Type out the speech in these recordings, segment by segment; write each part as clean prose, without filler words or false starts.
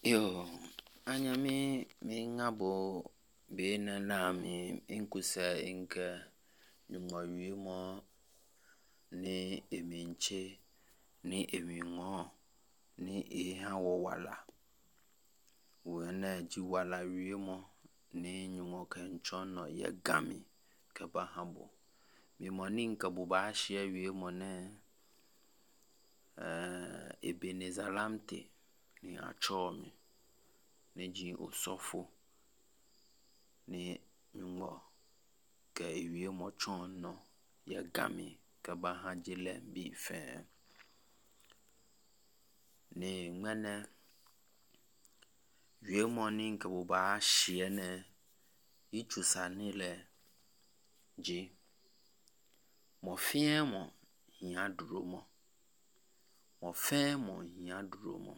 Yo, anya mi ngabo be na mi inkusa inka nyuma mo ni eminche ni emingo ni eha wo wala. Wena ji wala mo ni nyuma kenchono ye gami kaba habo. Mi moninka buba shia mo ne Ebenezalamte ni achomi neji osofo ni nyumbo ke iwie mo chon no ya gami ka ba ha jile bi fe ni ngene wie mo ni ka bo ba hye ne ichusa ni le ji mo fie mo hia duro mo fe mo hia duro mo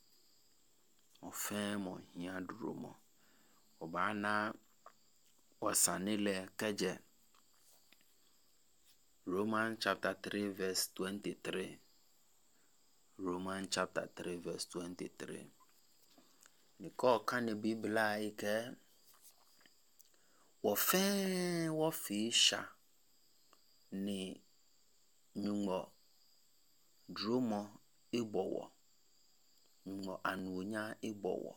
obana wasanile keje Romans chapter 3 verse 23. Romans chapter 3 verse 23. Niko kane Biblia ike wofisha ni nyumo drumo ibowo nyumo anunya ibowo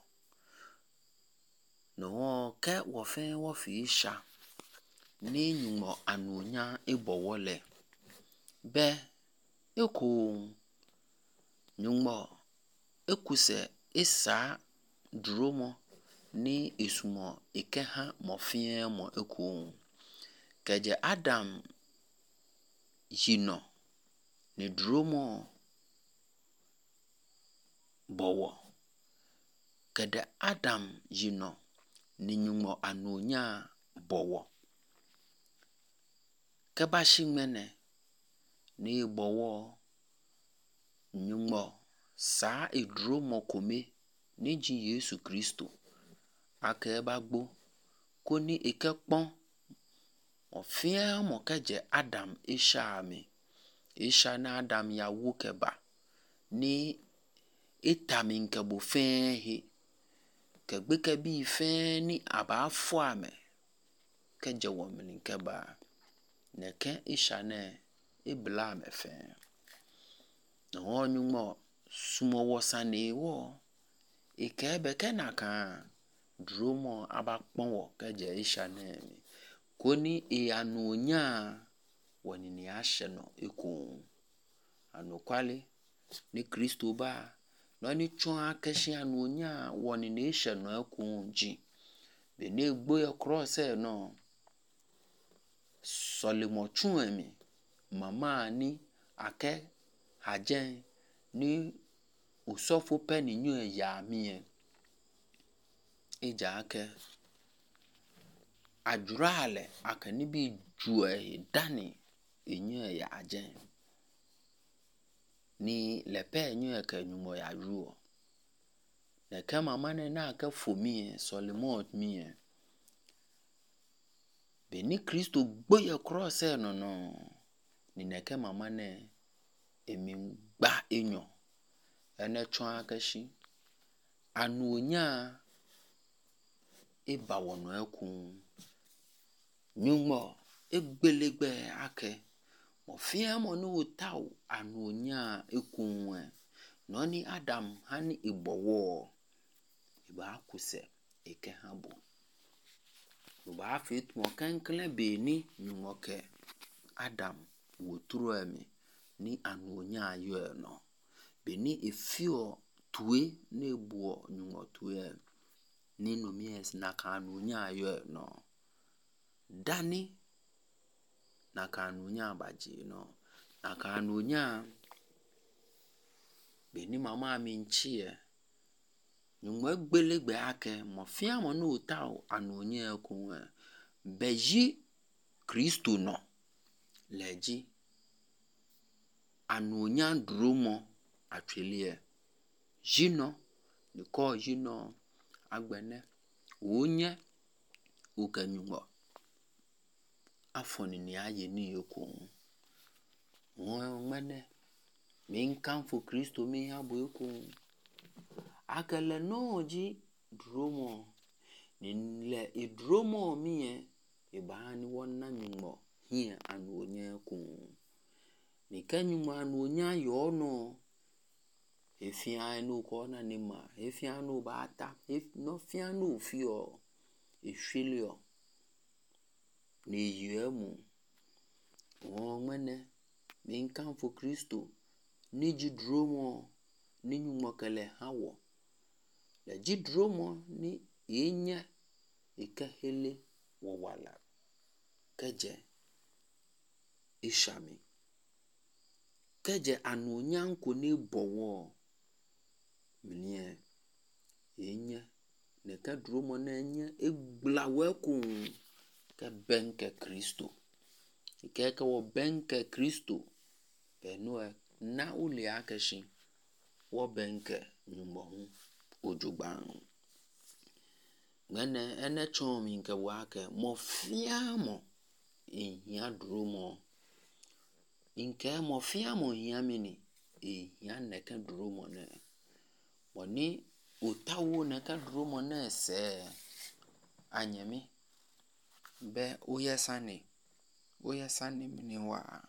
no ke wofisha ni nyumo anunya ibowo le be eko nyumo ekuse isa drumo ni isumo ikeha mofie mo eko keje Adam yino ni drumo bowo kede Adam yino ni nyumo anunya bowo keba shimene ni bowo nyumo sa idrumo kome ni ji Yesu Kristo akeba gbo koni ikepon ofia mo keje Adam isha na Adam ya wukeba ni itami nke bo fehe kegbe kebi fe ni abafo ame keje womni keba neke isha ne ibla me fe no nyumo sumo wosane wo ikebe kenaka drumo abakpon wo keje isha ne koni anunya woni ni ashe no eko anukwale ni Kristo ba no ni chon akeshi anunya woni ni ishe no eko ji be ne gbo ye cross no solimo chun emi mama ni ake hajen ni usofo peni nyu ya mi eja ake ajurale akani bi jue dani enyu ya ajen ni lepe nyu ke nyumo ya ruo ne ke mama ne na ake fomi solimo mi be ni Kristo gboye cross no ni neke mama ne emi gba enyo ene chon akashi anunya eba wono eku nyumo egbelegbe ake mo fia mo no utaw anunya eku no ni Adam hani ibowo iba kuse eke habo uba fit mo kenkle be ni nyumo ke Adam woturu emi ni anunya yo no be ni efio tue na ebuo nyumo tue ni no mies na ka anunya yo no dani na ka anunya baji no na ka anunya be ni mama mi nchie nyumo egbelegbe ake mo fia mo no utaw anunya ku beji Kristo no leji anunya drumo atwelie jino niko jino agbene onye ukanyumo afoni ni aye ni yoku won mene min kan fo Kristo mi habo yoku akele no ji dromo le idromo mie ibani wona nyumo hie anu onye kun ni kanyuma anu onya yo no efia no ko na ni ma efia no bata no fia no fio ehwelio ni yemu o mene min kan fo Kristo ni ji dromo ni nyumo kele hawo le ji dromo ni enya ikahele wo wala keje ishami keje anu onyanko ni bowo mnie enya ne ka dromo na enya egblawe kun ke benke Kristo ke wo benke Kristo beno na uli akeshi wo benke nyumo hu ojugban ngene ene chomi nke wake mo fiamo ehia dromo nke mo fiamo hiamini ehia ne ka dromo ne woni otawo ne ka dromo ne se anyemi be oyesani mini wa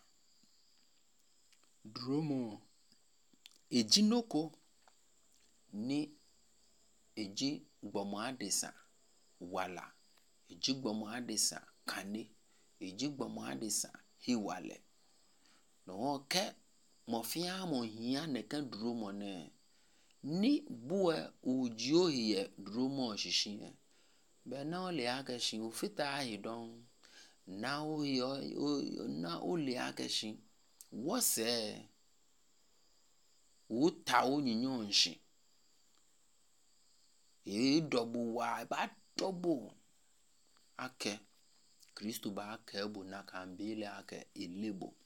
dromo ejinoko ni eji gbomo adisa wala eji gbomo adisa kane eji gbomo adisa hiwale no ke mo fiamo hia ne ka dromo ne ni bue ujio hie dromo shishin be na ole akeshin ofita ahidon na o le akeshin wose uta onyinyon double wa ba double ake Kristo ba ake bu na kambele ake ilebo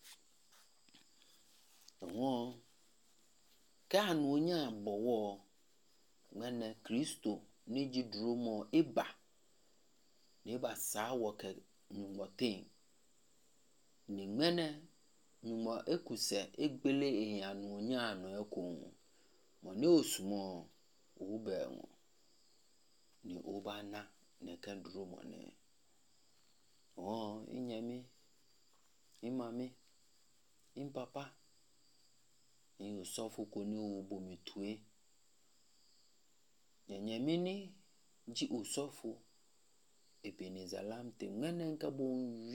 no kan onya bowo ngene Kristo ni ji dromo iba ne ba sawo ke nyumotin ni ngene nyumo ekuse egbele ehanu onya no ekun mo ne osumo ube ni obana ne ka dromo ne inyami imami impapa ni osofu ko ni obomitue nyamini ji osofu ebenizalamte ngene nka bon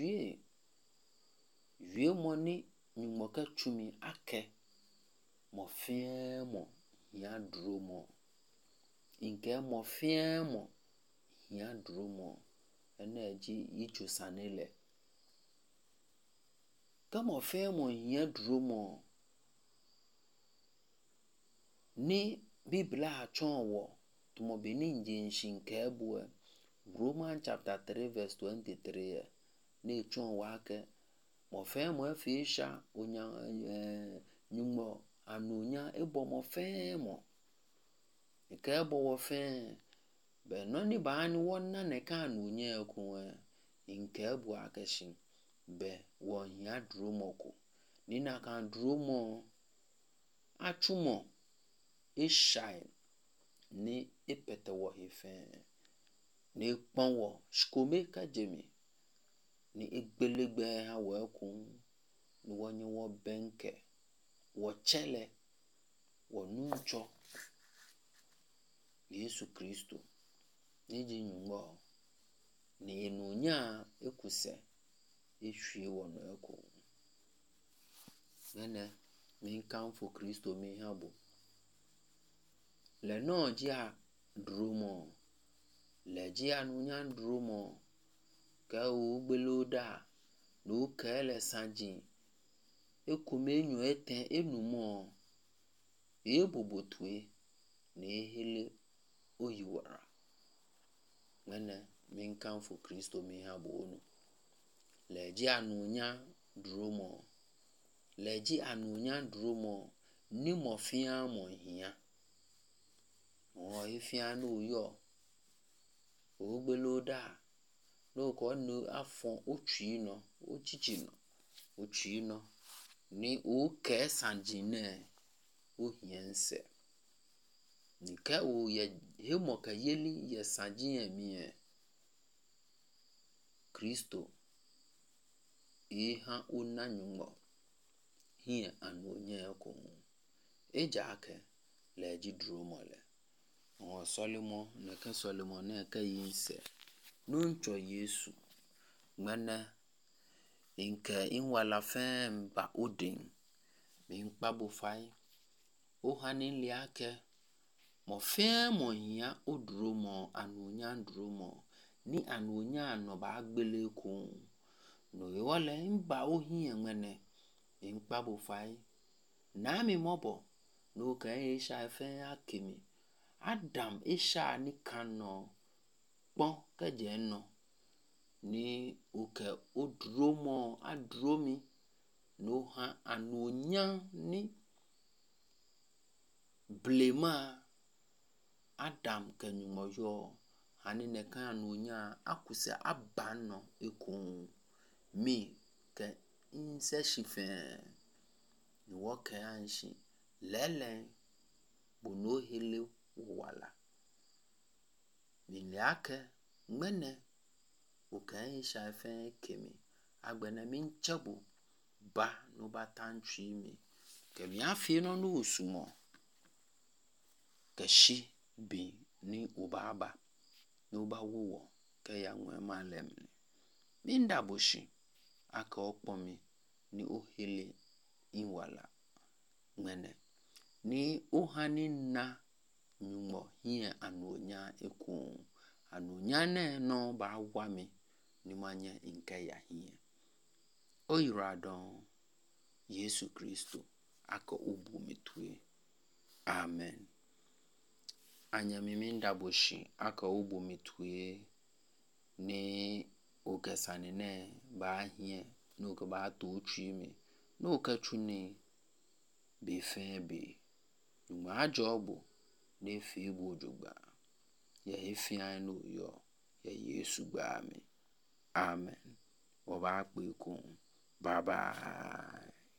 wie moni nyumo ka chumi ake mo fiemo ya dromo inke mo fiemo ya dromo ene ji icho sanele kama fiemo ya dromo ni biblia achonwo tumo beninje nshinke ebu Romans chapter 3 verse 23 ni chonwo ake mo fiemo afisha onya nyumo anunya ebo mo fiemo ke ebo wo fe be no ni ba ni wona ne ka anunya ekun nke ebu akeshin be wo ya dromo ko ni na kan dromo achumo ishai ni ipete wo hife ni ponwo shkome ka jemi ni egbelegbe ha wo ekun ni wonye wo benke wo chele wo nuncho Yesu Kristo ni ji nyumo ni enunya ekuse ehwie wo no ekun nene min kan fo Kristo mi habo le no ji a dromo le ji anunya dromo ka o gbeloda no kele sanji ekumenyu eten enumo ebobotue ne hele oyiwara nene min kan fo Kristo mi habo onu le ji anunya dromo le ji anunya dromo ni mo fia mo hia ifia no yo ogbeloda no ko no afon otwi no ochichi no otwi no ni o ke sanjine o hiense Nika o ye hemo ka yeli ye sanji emi Kristo iha una nyumo hie anonye ko eja ake leji duro mole o Solomon na ka Solomon na ka yinse nuncho Yesu ngana inka inwala fem ba odin min kpabo fai o hanin liake mo fem mo hia oduro mo anonya nduro mo ni anonya no ba gbele ko no yole mba o hia ngene min kpabo fai na mi mobo no ka isha fe akimi Adam isha ni kano pon ka je no ni oke odromo adromi no ha anonya ni blema Adam kanyumo yo hani ne kan anonya akuse abano ekun mi ke inse shife ni woke anshi lele bono hele wala miliake ngene okan shafe kemi agbena min chabu ba no batantwi mi kemi afi no no usumo kashi bi ni ubaba no ba wo ke ya nwe malem minda boshi aka opomi ni ohele inwala ngene ni ohani na nyumo hie anonya ekun anonya ne no ba wami ni manye inke ya hie oyiradon Yesu Kristo aka ubu mitue amen anya miminda boshi aka ubu mitue ni ogesani ne ba hie no ka ba to twimi no ka twuni be fe be ma jobo ne fi bu jugba ya efian no yo ya Yesu gba mi amen oba pe kun bye bye